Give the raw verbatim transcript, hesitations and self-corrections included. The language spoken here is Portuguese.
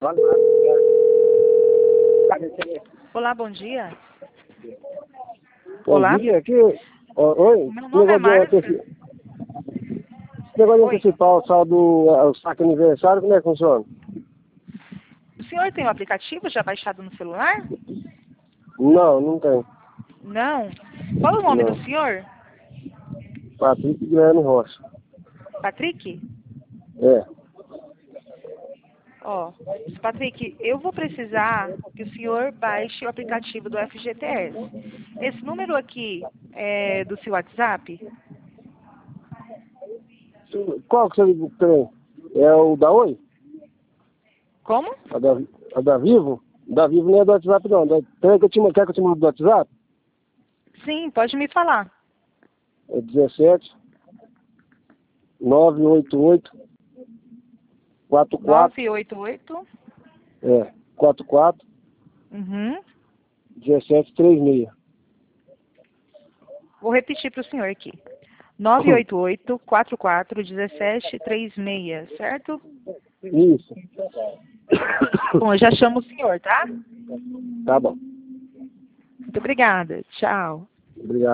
Olá, bom dia. Bom Olá. dia, aqui. Ó, oi? Meu nome é Negócio de Márcia. anteci- Esse negócio de Oi. antecipar o saldo, o saque aniversário, como é que funciona? O senhor tem o aplicativo já baixado no celular? Não, não tem. Não. Qual é o nome do Não. senhor? Patrick Guilherme Rocha. Patrick? É. Ó, Patrick, eu vou precisar que o senhor baixe o aplicativo do F G T S. Esse número aqui é do seu WhatsApp? Qual que você tem? É o da Oi? Como? A da, a da Vivo? Da Vivo não é do WhatsApp, não. Da, tem que eu te, quer que eu te mande do WhatsApp? Sim, pode me falar. É dezessete nove oito oito quatro quatro nove oito oito. é, quatro quatro Uhum. dezessete trinta e seis. Vou repetir para o senhor aqui. nove oito oito, quatro quatro um sete três seis, certo? Isso. Bom, eu já chamo o senhor, tá? Tá bom. Muito obrigada. Tchau. Obrigado.